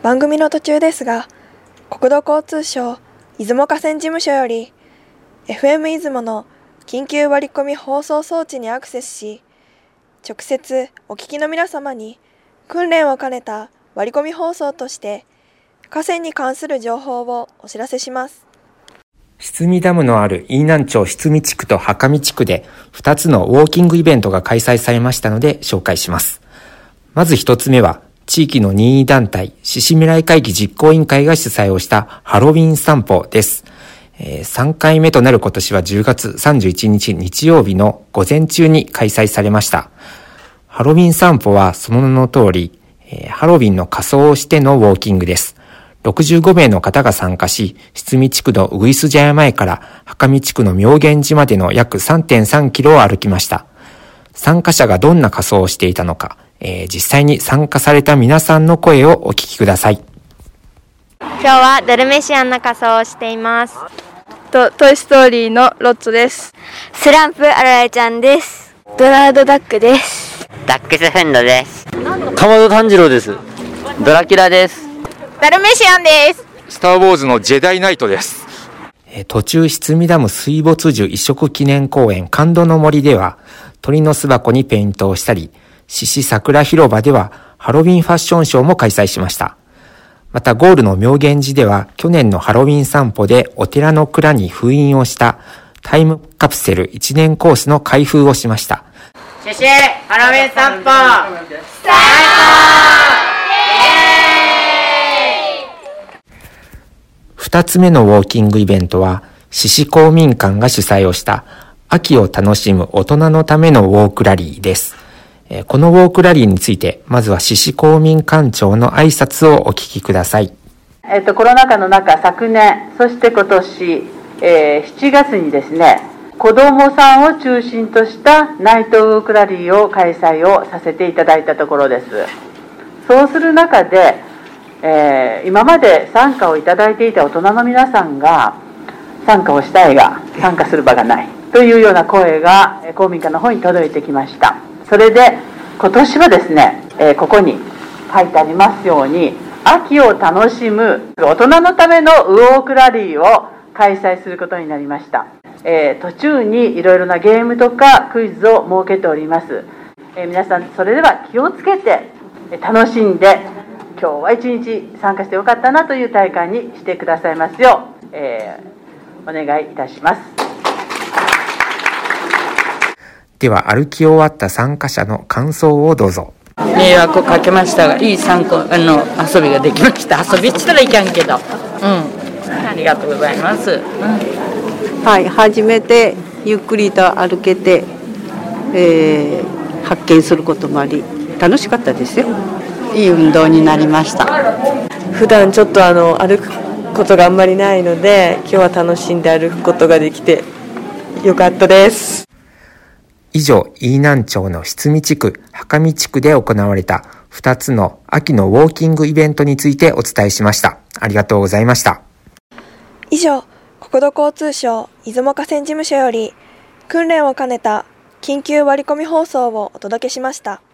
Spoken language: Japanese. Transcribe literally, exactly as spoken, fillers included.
番組の途中ですが、国土交通省出雲河川事務所より エフエム 出雲の緊急割り込み放送装置にアクセスし、直接お聞きの皆様に訓練を兼ねた割り込み放送として河川に関する情報をお知らせします。 堤見ダムのある飯南町堤見地区と波上地区でふたつのウォーキングイベントが開催されましたので紹介します。まずひとつめは地域の任意団体獅子未来会議実行委員会が主催をしたハロウィン散歩です。えー、さんかいめとなる今年はじゅうがつさんじゅういちにち日曜日の午前中に開催されました。ハロウィン散歩はその名の通り、えー、ハロウィンの仮装をしてのウォーキングです。ろくじゅうごめいの方が参加し、堤地区のウグイス茶屋前から波上地区の妙源寺までの約 さんてんさんキロを歩きました。参加者がどんな仮装をしていたのか、えー、実際に参加された皆さんの声をお聞きください。 今日はドルメシアンの仮装をしています。 とトイストーリーのロッツです。 スランプあられちゃんです。 ドナルドダックです。 ダックスフンドです。 かまど炭治郎です。 ドラキュラです。 ダルメシアンです。 スターウォーズのジェダイナイトです。 途中堤ダム水没樹移植記念公園感動の森では鳥の巣箱にペイントをしたり、獅子桜広場ではハロウィンファッションショーも開催しました。またゴールの妙源寺では去年のハロウィン散歩でお寺の蔵に封印をしたタイムカプセルいちねんコースの開封をしました。 獅子ハロウィン散歩スタート。 二つ目のウォーキングイベントは、獅子公民館が主催をした秋を楽しむ大人のためのウォークラリーです。このウォークラリーについて、まずは獅子公民館長の挨拶をお聞きください。 えっと、コロナ禍の中、昨年、そして今年、えー、しちがつにですね、子どもさんを中心としたナイトウォークラリーを開催をさせていただいたところです。そうする中で、えー、今まで参加をいただいていた大人の皆さんが参加をしたいが参加する場がないというような声が公民館の方に届いてきました。それで今年はですね、えー、ここに書いてありますように秋を楽しむ大人のためのウォークラリーを開催することになりました。えー、途中にいろいろなゲームとかクイズを設けております。えー、皆さんそれでは気をつけて楽しんで今日は一日参加してよかったなという大会にしてくださいますよう、えー、お願いいたします。 では歩き終わった参加者の感想をどうぞ。 迷惑をかけましたがいい参考あの遊びができました。遊びって言ったらいかんけど、うん、ありがとうございます、うん、 はい、初めてゆっくりと歩けて、えー、発見することもあり楽しかったですよ。 いい運動になりました。 普段ちょっとあの歩くことがあんまりないので今日は楽しんで歩くことができてよかったです。 以上、飯南町の堤地区、波上地区で行われたふたつの秋のウォーキングイベントについてお伝えしました。ありがとうございました。 以上、国土交通省出雲河川事務所より訓練を兼ねた緊急割り込み放送をお届けしました。